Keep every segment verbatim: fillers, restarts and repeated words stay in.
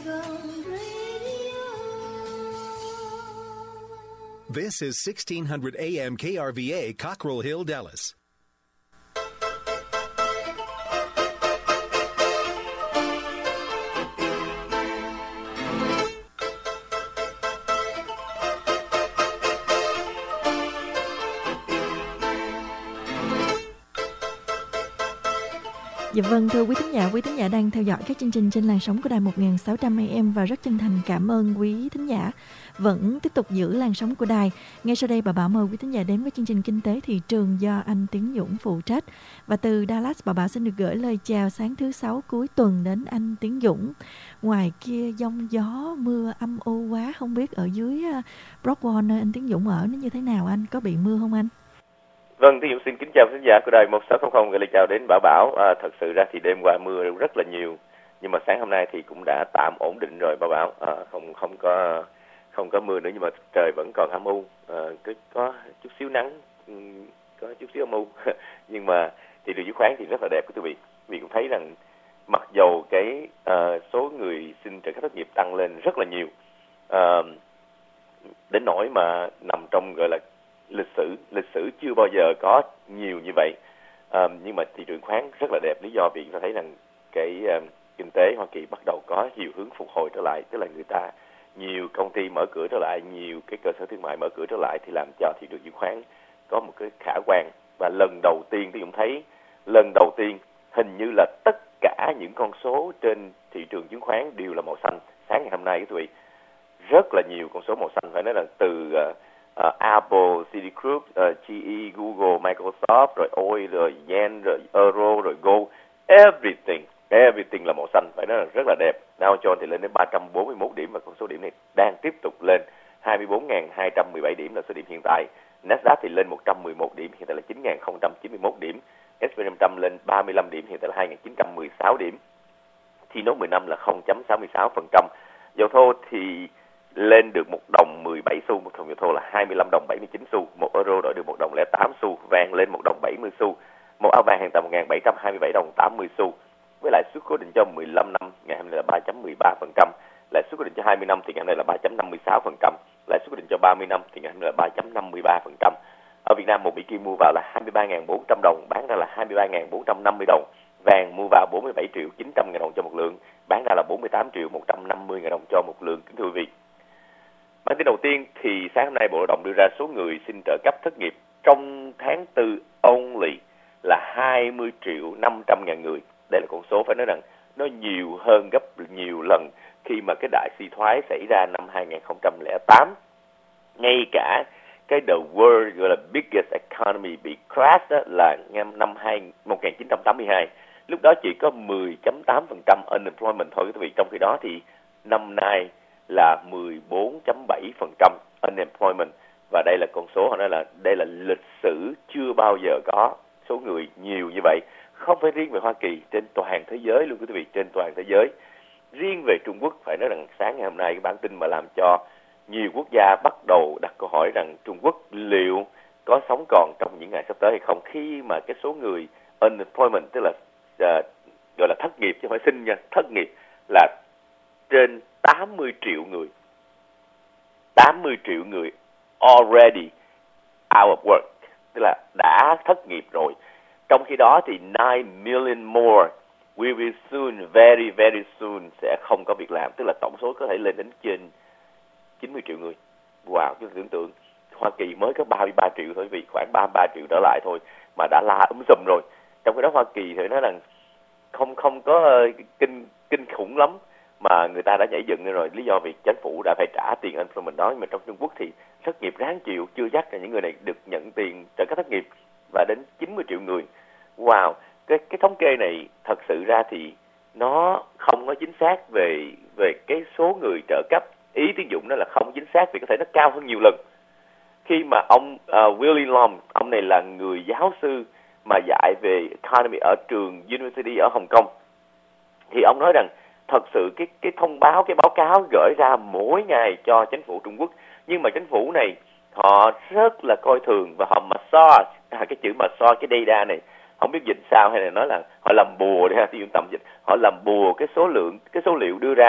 This is sixteen hundred A M K R V A, Cockrell Hill, Dallas. Dạ vâng, thưa quý thính giả, quý thính giả đang theo dõi các chương trình trên làn sóng của đài một nghìn sáu trăm A M và rất chân thành cảm ơn quý thính giả vẫn tiếp tục giữ làn sóng của đài. Ngay sau đây bà Bảo mời quý thính giả đến với chương trình Kinh tế thị trường do anh Tiến Dũng phụ trách. Và từ Dallas, bà Bảo xin được gửi lời chào sáng thứ sáu cuối tuần đến anh Tiến Dũng. Ngoài kia giông gió, mưa âm u quá, không biết ở dưới Brockwell nơi anh Tiến Dũng ở nó như thế nào anh? Có bị mưa không anh? Vâng, Tiến Dũng xin kính chào khán giả của đài một sáu không không, gửi lời chào đến Bảo Bảo. À, thật sự ra thì đêm qua mưa rất là nhiều, nhưng mà sáng hôm nay thì cũng đã tạm ổn định rồi Bảo Bảo. À, không không có không có mưa nữa, nhưng mà trời vẫn còn âm u, à, cứ có chút xíu nắng, có chút xíu âm u. Nhưng mà thị trường chứng khoán thì rất là đẹp quý vị. Vì cũng thấy rằng mặc dầu cái uh, số người xin trợ cấp thất nghiệp tăng lên rất là nhiều, uh, đến nỗi mà nằm trong gọi là lịch sử lịch sử chưa bao giờ có nhiều như vậy, à, nhưng mà thị trường khoán rất là đẹp. Lý do vì chúng ta thấy rằng cái uh, kinh tế Hoa Kỳ bắt đầu có chiều hướng phục hồi trở lại, tức là người ta nhiều công ty mở cửa trở lại, nhiều cái cơ sở thương mại mở cửa trở lại, thì làm cho thị trường chứng khoán có một cái khả quan. Và lần đầu tiên thì cũng thấy lần đầu tiên hình như là tất cả những con số trên thị trường chứng khoán đều là màu xanh. Sáng ngày hôm nay quý vị, rất là nhiều con số màu xanh, phải nói là từ uh, Uh, Apple, Citigroup, uh, giê e, Google, Microsoft, rồi oil, rồi yen, rồi euro, rồi gold, everything, everything là màu xanh, phải nói là rất là đẹp. Dow Jones thì lên đến ba trăm bốn mươi mốt điểm, và con số điểm này đang tiếp tục lên, hai mươi bốn nghìn hai trăm mười bảy điểm là số điểm hiện tại. Nasdaq thì lên một trăm mười một điểm, hiện tại là chín nghìn không trăm chín mươi mốt điểm. ét and pê năm trăm lên ba mươi lăm điểm, hiện tại là hai nghìn chín trăm mười sáu điểm. T nốt mười lăm là không phẩy sáu mươi sáu phần trăm. Dầu thô thì lên được một đồng mười bảy xu, một thùng dầu thô là hai mươi lăm đồng bảy mươi chín xu, một euro đổi được một đồng lẻ tám xu, vàng lên một đồng bảy mươi xu, một ao vàng hiện tại một nghìn bảy trăm hai mươi bảy đồng tám mươi xu. Với lãi suất cố định cho mười lăm năm ngày hôm nay là ba phẩy mười ba phần trăm, lãi suất cố định cho hai mươi năm thì ngày hôm nay là ba phẩy năm mươi sáu phần trăm, lãi suất cố định cho ba mươi năm thì ngày hôm nay là ba phẩy năm mươi ba phần trăm. Ở Việt Nam một Mỹ Kim mua vào là hai mươi ba nghìn bốn trăm đồng, bán ra là hai mươi ba nghìn bốn trăm năm mươi đồng. Vàng mua vào bốn mươi bảy triệu chín trăm ngàn đồng cho một lượng, bán ra là bốn mươi tám triệu một trăm năm mươi ngàn đồng cho một lượng. Kính thưa quý vị, bản tin đầu tiên thì sáng hôm nay Bộ Lao động đưa ra số người xin trợ cấp thất nghiệp trong tháng tư only là hai mươi triệu năm trăm ngàn người. Đây là con số phải nói rằng nó nhiều hơn gấp nhiều lần khi mà cái đại suy thoái xảy ra năm hai nghìn không trăm lẻ tám. Ngay cả cái the world gọi là biggest economy bị crash đó là năm một nghìn chín trăm tám mươi hai. Lúc đó chỉ có mười phẩy tám phần trăm unemployment thôi quý vị. Trong khi đó thì năm nay là mười bốn phẩy bảy phần trăm unemployment, và đây là con số họ nói là đây là lịch sử chưa bao giờ có số người nhiều như vậy, không phải riêng về Hoa Kỳ, trên toàn thế giới luôn quý vị, trên toàn thế giới. Riêng về Trung Quốc phải nói rằng sáng ngày hôm nay cái bản tin mà làm cho nhiều quốc gia bắt đầu đặt câu hỏi rằng Trung Quốc liệu có sống còn trong những ngày sắp tới hay không, khi mà cái số người unemployment, tức là uh, gọi là thất nghiệp chứ không phải sinh nha, thất nghiệp là trên tám mươi triệu người. tám mươi triệu người already out of work, tức là đã thất nghiệp rồi. Trong khi đó thì nine million more we will soon, very very soon sẽ không có việc làm, tức là tổng số có thể lên đến trên chín mươi triệu người. Wow, cái tưởng tượng Hoa Kỳ mới có ba mươi ba triệu thôi, vì khoảng ba mươi ba triệu trở lại thôi mà đã la úm sùm rồi. Trong khi đó Hoa Kỳ thì nói rằng không không có uh, kinh kinh khủng lắm, mà người ta đã nhảy dựng rồi, lý do vì chính phủ đã phải trả tiền unemployment đó. Nhưng mà trong Trung Quốc thì thất nghiệp ráng chịu, chưa chắc là những người này được nhận tiền trợ cấp thất nghiệp, và đến chín mươi triệu người. Wow, cái cái thống kê này thật sự ra thì nó không có chính xác về về cái số người trợ cấp. Ý Tiến Dũng đó là không chính xác vì có thể nó cao hơn nhiều lần. Khi mà ông uh, Willie Long, ông này là người giáo sư mà dạy về economy ở trường University ở Hồng Kông, thì ông nói rằng thật sự cái cái thông báo, cái báo cáo gửi ra mỗi ngày cho chính phủ Trung Quốc, nhưng mà chính phủ này họ rất là coi thường và họ massage, à, cái chữ massage cái data này không biết dịch sao, hay là nói là họ làm bùa đi ha, tiêu tầm dịch, họ làm bùa cái số lượng, cái số liệu đưa ra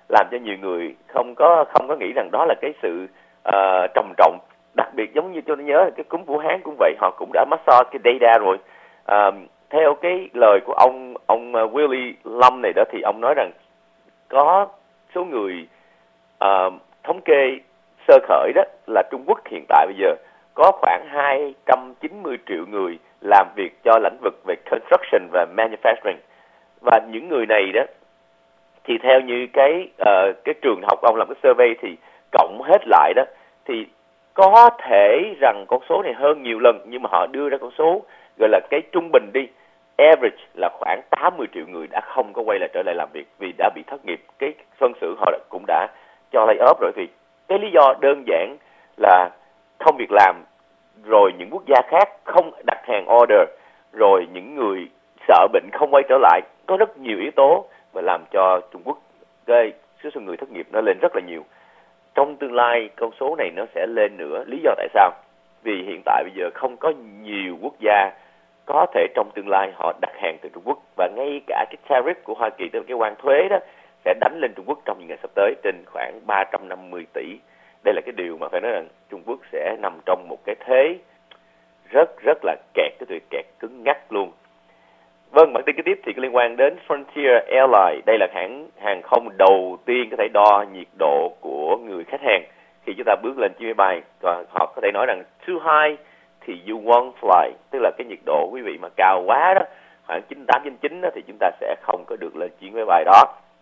làm cho nhiều người không có không có nghĩ rằng đó là cái sự uh, trầm trọng. Đặc biệt giống như tôi nhớ cái cúm Vũ Hán cũng vậy, họ cũng đã massage cái data rồi. Uh, theo cái lời của ông ông Willie Lam này đó, thì ông nói rằng có số người uh, thống kê sơ khởi đó là Trung Quốc hiện tại bây giờ có khoảng hai trăm chín mươi triệu người làm việc cho lĩnh vực về construction và manufacturing. Và những người này đó thì theo như cái uh, cái trường học ông làm cái survey thì cộng hết lại đó thì có thể rằng con số này hơn nhiều lần, nhưng mà họ đưa ra con số gọi là cái trung bình đi, average là khoảng tám mươi triệu người đã không có quay lại trở lại làm việc vì đã bị thất nghiệp. Cái phân xưởng họ cũng đã cho lay off rồi. Thì cái lý do đơn giản là không việc làm, rồi những quốc gia khác không đặt hàng order, rồi những người sợ bệnh không quay trở lại. Có rất nhiều yếu tố mà làm cho Trung Quốc cái số người thất nghiệp nó lên rất là nhiều. Trong tương lai con số này nó sẽ lên nữa. Lý do tại sao? Vì hiện tại bây giờ không có nhiều quốc gia có thể trong tương lai họ đặt hàng từ Trung Quốc, và ngay cả cái tariff của Hoa Kỳ, tức là cái quan thuế đó, sẽ đánh lên Trung Quốc trong những ngày sắp tới trên khoảng ba trăm năm mươi tỷ. Đây là cái điều mà phải nói rằng Trung Quốc sẽ nằm trong một cái thế rất rất là kẹt, cái tuyệt kẹt cứng ngắc luôn. Vâng, bản tin kế tiếp thì liên quan đến Frontier Airlines. Đây là hãng hàng không đầu tiên có thể đo nhiệt độ của người khách hàng khi chúng ta bước lên chuyến máy bay. Và họ có thể nói rằng too high thì you won't fly, tức là cái nhiệt độ quý vị mà cao quá đó, khoảng chín mươi tám, chín mươi chín đó, thì chúng ta sẽ không có được lên chuyến máy bay đó.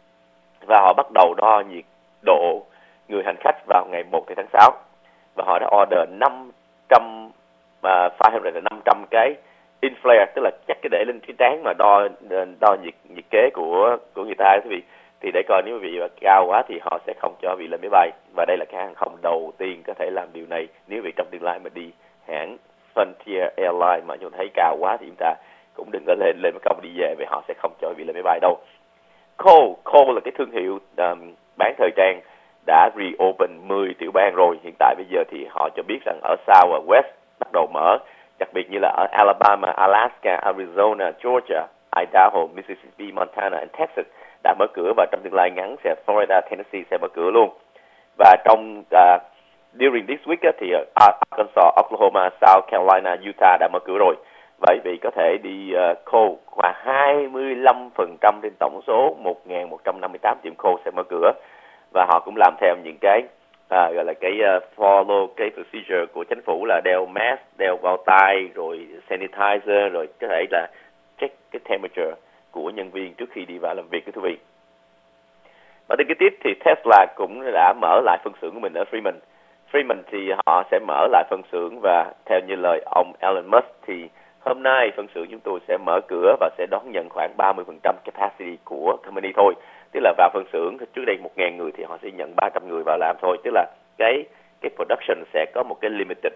Và họ bắt đầu đo nhiệt độ người hành khách vào ngày một tháng sáu. Và họ đã order năm trăm, uh, năm trăm cái inflare, tức là chắc cái để lên cái trán mà đo đo nhiệt nhiệt kế của của người ta quý vị. Thì để coi nếu quý vị cao quá thì họ sẽ không cho quý vị lên máy bay. Và đây là cái hàng không đầu tiên có thể làm điều này. Nếu quý vị trong tương lai mà đi hãng Frontier Airlines mà chúng thấy cao quá thì chúng ta cũng đừng có lên lên mà không đi về, vì họ sẽ không cho quý vị lên máy bay đâu. Cole, Cole là cái thương hiệu um, bán thời trang đã reopen mười tiểu bang rồi. Hiện tại bây giờ thì họ cho biết rằng ở South và West bắt đầu mở, đặc biệt như là ở Alabama, Alaska, Arizona, Georgia, Idaho, Mississippi, Montana and Texas đã mở cửa, và trong tương lai ngắn sẽ Florida, Tennessee sẽ mở cửa luôn. Và trong uh, during this week thì Arkansas, Oklahoma, South Carolina, Utah đã mở cửa rồi. Vậy vì có thể đi uh, Cole và hai mươi lăm phần trăm trên tổng số một nghìn một trăm năm mươi tám tiệm Cole sẽ mở cửa. Và họ cũng làm theo những cái à, gọi là cái uh, follow cái procedure của chính phủ là đeo mask, đeo bao tay, rồi sanitizer, rồi có thể là check cái temperature của nhân viên trước khi đi vào làm việc, thưa quý vị. Và tin kế tiếp thì Tesla cũng đã mở lại phân xưởng của mình ở Fremont. Fremont thì họ sẽ mở lại phân xưởng, và theo như lời ông Elon Musk thì hôm nay phân xưởng chúng tôi sẽ mở cửa và sẽ đón nhận khoảng ba mươi phần trăm capacity của company thôi. Tức là vào phân xưởng trước đây một nghìn người thì họ sẽ nhận ba trăm người vào làm thôi. Tức là cái cái production sẽ có một cái limited.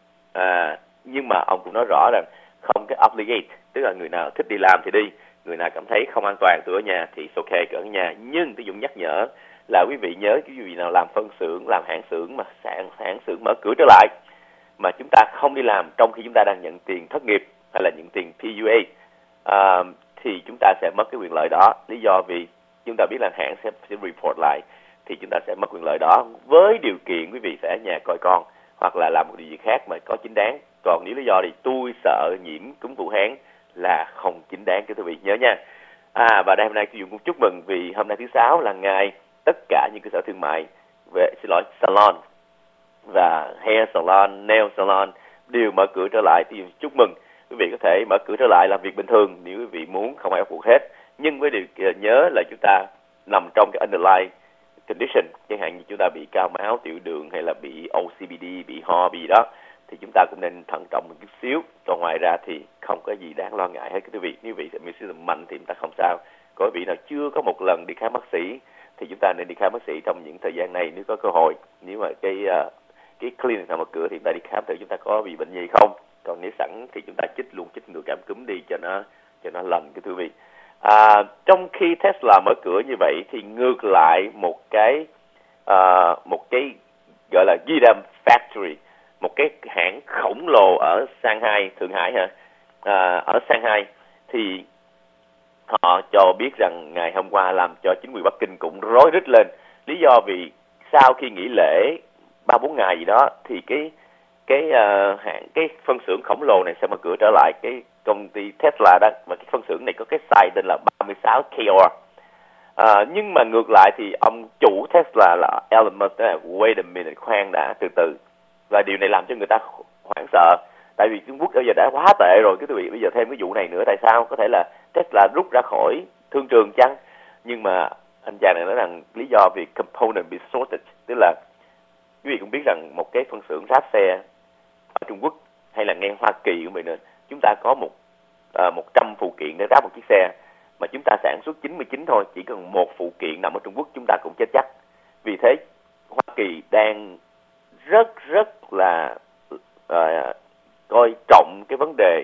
À, nhưng mà ông cũng nói rõ rằng không cái obligate, tức là người nào thích đi làm thì đi, người nào cảm thấy không an toàn từ ở nhà thì ok ở nhà. Nhưng tôi dùng nhắc nhở là quý vị nhớ, quý vị nào làm phân xưởng, làm hãng xưởng mà hãng hãng xưởng mở cửa trở lại mà chúng ta không đi làm trong khi chúng ta đang nhận tiền thất nghiệp hay là những tiền pê u a, à, thì chúng ta sẽ mất cái quyền lợi đó. Lý do vì chúng ta biết là hãng sẽ, sẽ report lại thì chúng ta sẽ mất quyền lợi đó, với điều kiện quý vị sẽ ở nhà coi con hoặc là làm một điều gì khác mà có chính đáng. Còn nếu lý do thì tôi sợ nhiễm cúm Vũ Hán là không chính đáng, các quý vị nhớ nha. À, và đây hôm nay tôi cũng chúc mừng vì hôm nay thứ sáu là ngày tất cả những cơ sở thương mại về xin lỗi salon và hair salon, nail salon đều mở cửa trở lại. Thì chúc mừng quý vị có thể mở cửa trở lại làm việc bình thường nếu quý vị muốn, không ai bắt buộc hết. Nhưng với điều nhớ là chúng ta nằm trong cái underlying condition, chẳng hạn như chúng ta bị cao máu, tiểu đường hay là bị ô xê pê đê, bị ho, bị đó, thì chúng ta cũng nên thận trọng một chút xíu. Còn ngoài ra thì không có gì đáng lo ngại hết quý vị. Nếu vị immune system mạnh thì chúng ta không sao. Có vị nào chưa có một lần đi khám bác sĩ thì chúng ta nên đi khám bác sĩ trong những thời gian này nếu có cơ hội. Nếu mà cái uh, cái clinic nào mở cửa thì chúng ta đi khám thử chúng ta có bị bệnh gì không. Còn nếu sẵn thì chúng ta chích luôn, chích ngừa cảm cúm đi cho nó cho nó lành cái quý vị. À, trong khi Tesla mở cửa như vậy thì ngược lại một cái uh, một cái gọi là Gidam Factory, một cái hãng khổng lồ ở Shanghai, Thượng Hải hả? À, ở Shanghai thì họ cho biết rằng ngày hôm qua làm cho chính quyền Bắc Kinh cũng rối rít lên, Lý do vì sau khi nghỉ lễ ba bốn ngày gì đó thì cái cái uh, hãng cái phân xưởng khổng lồ này sẽ mở cửa trở lại, cái công ty Tesla đó, và cái phân xưởng này có cái size tên là ba mươi sáu acre. À, nhưng mà ngược lại thì ông chủ Tesla là Elon Musk nói là wait a minute, khoan đã, từ từ. Và điều này làm cho người ta hoảng sợ, tại vì Trung Quốc bây giờ đã quá tệ rồi, cái quý vị bây giờ thêm cái vụ này nữa, tại sao có thể là Tesla rút ra khỏi thương trường chăng? Nhưng mà anh chàng này nói rằng lý do vì component bị shortage, tức là quý vị cũng biết rằng một cái phân xưởng ráp xe ở Trung Quốc hay là ngay Hoa Kỳ cũng vậy nữa, chúng ta có một uh, một trăm phụ kiện để ráp một chiếc xe, mà chúng ta sản xuất chín mươi chín thôi, chỉ cần một phụ kiện nằm ở Trung Quốc chúng ta cũng chết chắc. Vì thế Hoa Kỳ đang rất rất là uh, coi trọng cái vấn đề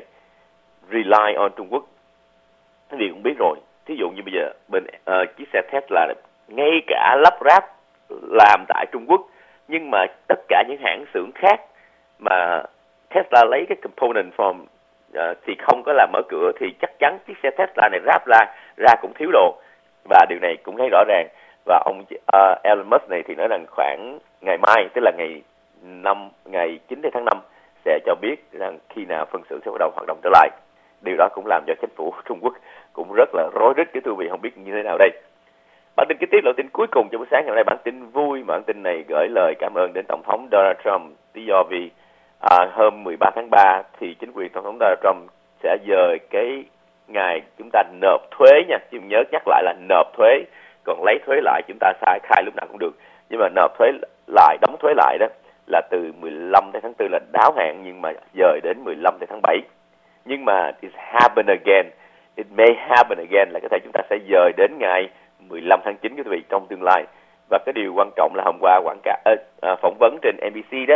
rely on Trung Quốc. Quý vị cũng biết rồi, thí dụ như bây giờ bên uh, chiếc xe Tesla này, ngay cả lắp ráp làm tại Trung Quốc, nhưng mà tất cả những hãng xưởng khác mà Tesla lấy cái component from uh, thì không có làm mở cửa, thì chắc chắn chiếc xe Tesla này ráp ra ra cũng thiếu đồ, và điều này cũng thấy rõ ràng. Và ông uh, Elon Musk này thì nói rằng khoảng ngày mai, tức là ngày năm ngày chín tháng năm sẽ cho biết rằng khi nào phân xưởng sẽ bắt đầu hoạt động trở lại. Điều đó cũng làm cho chính phủ Trung Quốc cũng rất là rối rít, cái thưa quý vị không biết như thế nào đây. Bản tin kế tiếp là tin cuối cùng cho buổi sáng ngày hôm nay, bản tin vui. Bản tin này gửi lời cảm ơn đến Tổng thống Donald Trump. Lý do vì à, hôm mười ba tháng ba thì chính quyền Tổng thống Donald Trump sẽ dời cái ngày chúng ta nộp thuế nha, chứ nhớ nhắc lại là nộp thuế, còn lấy thuế lại chúng ta sai khai lúc nào cũng được. Nhưng mà nộp thuế lại, đóng thuế lại đó là từ mười lăm tháng tư là đáo hạn, nhưng mà dời đến mười lăm tháng bảy. Nhưng mà it happen again, it may happen again là có thể chúng ta sẽ dời đến ngày mười lăm tháng chín quý vị trong tương lai. Và cái điều quan trọng là hôm qua quảng cáo à, à, phỏng vấn trên en bê xê đó,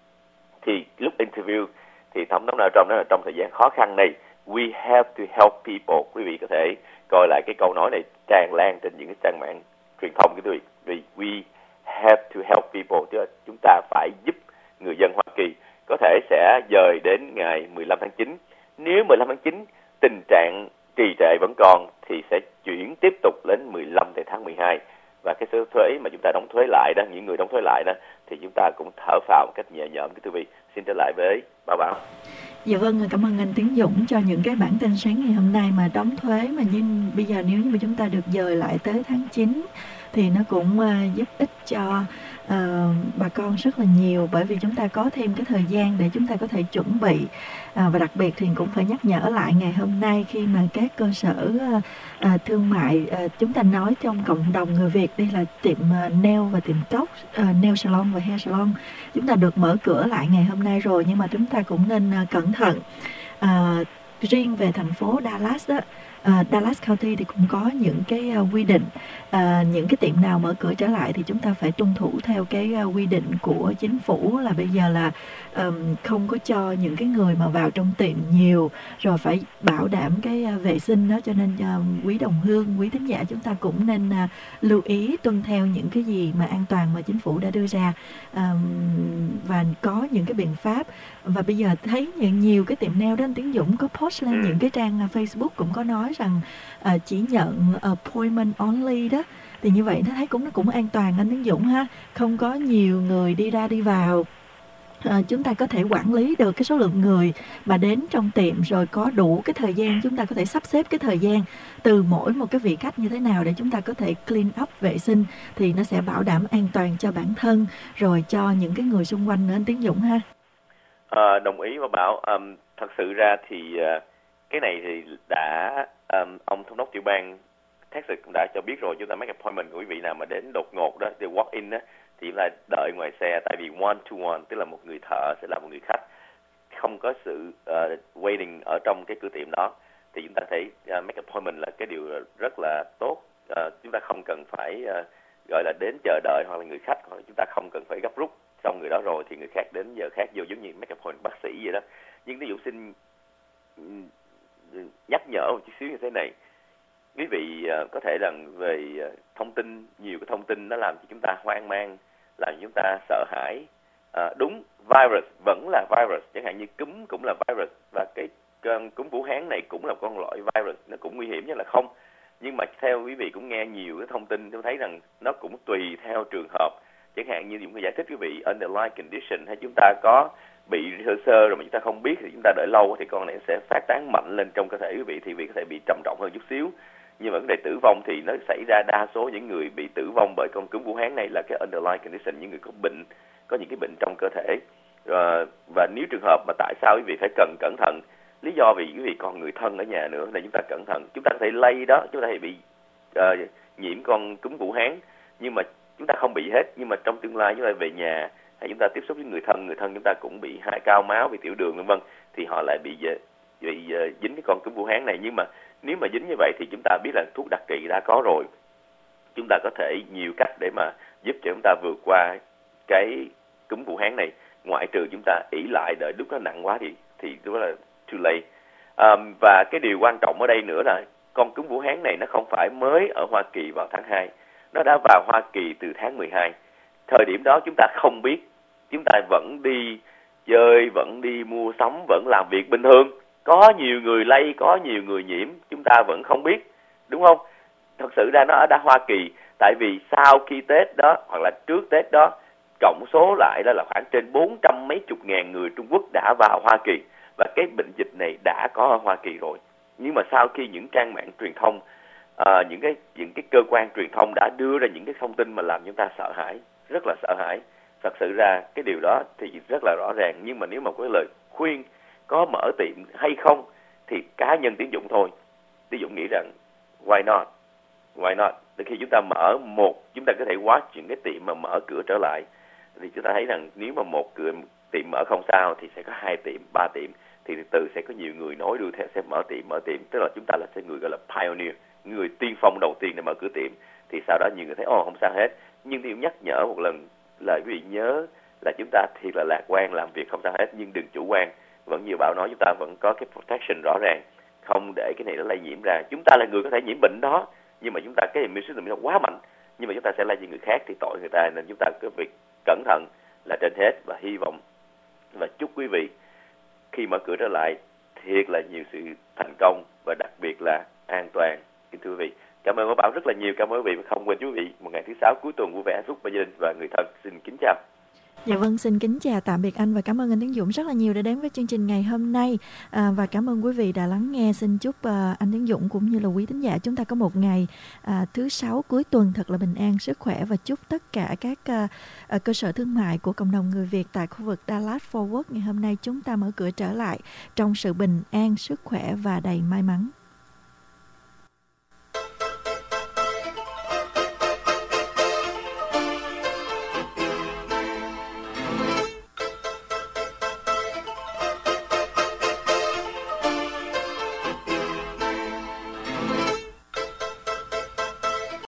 thì lúc interview thì Tổng thống Donald Trump nói là trong thời gian khó khăn này we have to help people. Quý vị có thể coi lại cái câu nói này tràn lan trên những cái trang mạng truyền thông quý vị, vì we have to help people, tức là chúng ta phải giúp người dân Hoa Kỳ. Có thể sẽ dời đến ngày mười lăm tháng chín. Nếu mười lăm tháng chín tình trạng trì trệ vẫn còn thì sẽ chuyển tiếp tục đến mười lăm tháng mười hai. Và cái số thuế mà chúng ta đóng thuế lại đó, những người đóng thuế lại đó, thì chúng ta cũng thở phào một cách nhẹ nhõm. Cái quý vị xin trở lại với Bảo Bảo. Dạ vâng, cảm ơn anh Tiến Dũng cho những cái bản tin sáng ngày hôm nay. Mà đóng thuế mà nhưng bây giờ nếu như mà chúng ta được dời lại tới tháng chín thì nó cũng uh, giúp ích cho uh, bà con rất là nhiều, bởi vì chúng ta có thêm cái thời gian để chúng ta có thể chuẩn bị. uh, và đặc biệt thì cũng phải nhắc nhở lại ngày hôm nay khi mà các cơ sở uh, uh, thương mại, uh, chúng ta nói trong cộng đồng người Việt đây là tiệm uh, nail và tiệm tóc, uh, nail salon và hair salon, chúng ta được mở cửa lại ngày hôm nay rồi, nhưng mà chúng ta cũng nên uh, cẩn thận. Uh, riêng về thành phố Dallas đó, Uh, Dallas County thì cũng có những cái uh, quy định, uh, những cái tiệm nào mở cửa trở lại thì chúng ta phải tuân thủ theo cái uh, quy định của chính phủ, là bây giờ là um, không có cho những cái người mà vào trong tiệm nhiều, rồi phải bảo đảm cái uh, vệ sinh đó. Cho nên uh, quý đồng hương, quý thính giả chúng ta cũng nên uh, lưu ý tuân theo những cái gì mà an toàn mà chính phủ đã đưa ra, um, và có những cái biện pháp. Và bây giờ thấy những nhiều cái tiệm nail đó, anh Tiến Dũng có post lên những cái trang uh, Facebook cũng có nói rằng uh, chỉ nhận appointment only đó, thì như vậy nó thấy cũng nó cũng an toàn anh Tiến Dũng ha, không có nhiều người đi ra đi vào. À, chúng ta có thể quản lý được cái số lượng người mà đến trong tiệm, rồi có đủ cái thời gian, chúng ta có thể sắp xếp cái thời gian từ mỗi một cái vị khách như thế nào để chúng ta có thể clean up, vệ sinh, thì nó sẽ bảo đảm an toàn cho bản thân rồi cho những cái người xung quanh nữa anh Tiến Dũng ha. À, đồng ý và Bảo, um, thật sự ra thì uh, cái này thì đã um, ông thống đốc tiểu bang Texas cũng đã cho biết rồi, chúng ta make appointment của quý vị nào mà đến đột ngột đó, thì walk in đó, thì là đợi ngoài xe, tại vì one to one, tức là một người thợ sẽ là một người khách, không có sự uh, waiting ở trong cái cửa tiệm đó, thì chúng ta thấy uh, make appointment là cái điều rất là tốt. Uh, chúng ta không cần phải uh, gọi là đến chờ đợi, hoặc là người khách, hoặc là chúng ta không cần phải gấp rút, xong người đó rồi thì người khác đến giờ khác vô, giống như make appointment bác sĩ vậy đó. Nhưng ví dụ xin nhắc nhở một chút xíu như thế này, quý vị uh, có thể rằng về uh, thông tin, nhiều cái thông tin nó làm cho chúng ta hoang mang, làm cho chúng ta sợ hãi. Uh, đúng, virus vẫn là virus, chẳng hạn như cúm cũng là virus, và cái uh, cúm Vũ Hán này cũng là con loại virus, nó cũng nguy hiểm như là không. Nhưng mà theo quý vị cũng nghe nhiều cái thông tin, tôi thấy rằng nó cũng tùy theo trường hợp. Chẳng hạn như chúng tôi giải thích quý vị underlying condition, hay chúng ta có bị sơ sơ rồi mà chúng ta không biết thì chúng ta đợi lâu thì con này sẽ phát tán mạnh lên trong cơ thể quý vị, thì quý vị có thể bị trầm trọng hơn chút xíu. Nhưng mà vấn đề tử vong thì nó xảy ra đa số những người bị tử vong bởi con cúm Vũ Hán này là cái underlying condition, những người có bệnh, có những cái bệnh trong cơ thể. Và, và nếu trường hợp mà tại sao quý vị phải cần cẩn thận, lý do vì quý vị còn người thân ở nhà nữa là chúng ta cẩn thận. Chúng ta có thể lây đó, chúng ta có thể bị uh, nhiễm con cúm Vũ Hán, nhưng mà chúng ta không bị hết. Nhưng mà trong tương lai chúng ta về nhà hay chúng ta tiếp xúc với người thân, người thân chúng ta cũng bị hạ cao máu, bị tiểu đường vân vân, thì họ lại bị, bị uh, dính cái con cúm Vũ Hán này. Nhưng mà nếu mà dính như vậy thì chúng ta biết là thuốc đặc trị đã có rồi. Chúng ta có thể nhiều cách để mà giúp cho chúng ta vượt qua cái cúm Vũ Hán này, ngoại trừ chúng ta ỷ lại đợi lúc nó nặng quá thì thì đó là too late. Um, và cái điều quan trọng ở đây nữa là con cúm Vũ Hán này nó không phải mới ở Hoa Kỳ vào tháng hai, nó đã vào Hoa Kỳ từ tháng mười hai. Thời điểm đó chúng ta không biết, chúng ta vẫn đi chơi, vẫn đi mua sắm, vẫn làm việc bình thường. Có nhiều người lây, có nhiều người nhiễm, chúng ta vẫn không biết, đúng không? Thật sự ra nó ở đã Hoa Kỳ, tại vì sau khi Tết đó, hoặc là trước Tết đó, cộng số lại đó là khoảng trên bốn trăm mấy chục ngàn người Trung Quốc đã vào Hoa Kỳ. Và cái bệnh dịch này đã có ở Hoa Kỳ rồi. Nhưng mà sau khi những trang mạng truyền thông, à, những cái những cái cơ quan truyền thông đã đưa ra những cái thông tin mà làm chúng ta sợ hãi, rất là sợ hãi. Thật sự ra cái điều đó thì rất là rõ ràng. Nhưng mà nếu mà có lời khuyên có mở tiệm hay không thì cá nhân Tiến Dũng thôi. Tiến Dũng nghĩ rằng why not? Why not? Từ khi chúng ta mở một, chúng ta có thể watch những cái tiệm mà mở cửa trở lại. Thì chúng ta thấy rằng nếu mà một cửa tiệm mở không sao thì sẽ có hai tiệm, ba tiệm, thì từ từ sẽ có nhiều người nối đuôi theo sẽ mở tiệm, mở tiệm. Tức là chúng ta là sẽ người gọi là pioneer, người tiên phong đầu tiên để mở cửa tiệm. Thì sau đó nhiều người thấy ồ oh, không sao hết. Nhưng Tiến nhắc nhở một lần là quý vị nhớ là chúng ta thiệt là lạc quan, làm việc không sao hết, nhưng đừng chủ quan. Vẫn như Bảo nói, chúng ta vẫn có cái protection rõ ràng, không để cái này nó lây nhiễm ra. Chúng ta là người có thể nhiễm bệnh đó, nhưng mà chúng ta cái immune system nó quá mạnh, nhưng mà chúng ta sẽ lây cho người khác thì tội người ta, nên chúng ta cứ việc cẩn thận là trên hết. Và hy vọng và chúc quý vị khi mở cửa trở lại thiệt là nhiều sự thành công và đặc biệt là an toàn. Kính thưa quý vị, cảm ơn Bảo rất là nhiều. Cảm ơn quý vị, không quên quý vị một ngày thứ sáu cuối tuần vui vẻ, hạnh phúc và gia đình và người thân. Xin kính chào. Dạ vâng, xin kính chào tạm biệt anh và cảm ơn anh Tiến Dũng rất là nhiều đã đến với chương trình ngày hôm nay, à, và cảm ơn quý vị đã lắng nghe. Xin chúc à, anh Tiến Dũng cũng như là quý thính giả chúng ta có một ngày à, thứ sáu cuối tuần thật là bình an, sức khỏe, và chúc tất cả các à, à, cơ sở thương mại của cộng đồng người Việt tại khu vực Dallas Fort Worth ngày hôm nay chúng ta mở cửa trở lại trong sự bình an, sức khỏe và đầy may mắn.